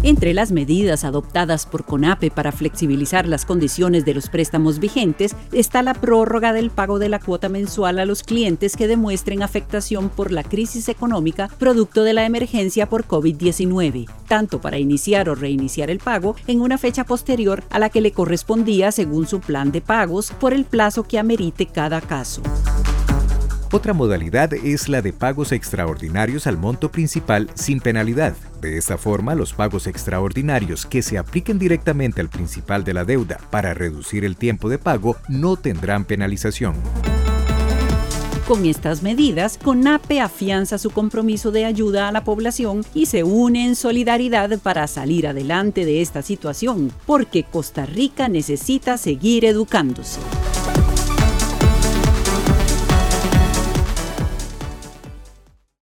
Entre las medidas adoptadas por CONAPE para flexibilizar las condiciones de los préstamos vigentes está la prórroga del pago de la cuota mensual a los clientes que demuestren afectación por la crisis económica producto de la emergencia por COVID-19, tanto para iniciar o reiniciar el pago en una fecha posterior a la que le correspondía según su plan de pagos por el plazo que amerite cada caso. Otra modalidad es la de pagos extraordinarios al monto principal sin penalidad. De esta forma, los pagos extraordinarios que se apliquen directamente al principal de la deuda para reducir el tiempo de pago no tendrán penalización. Con estas medidas, CONAPE afianza su compromiso de ayuda a la población y se une en solidaridad para salir adelante de esta situación, porque Costa Rica necesita seguir educándose.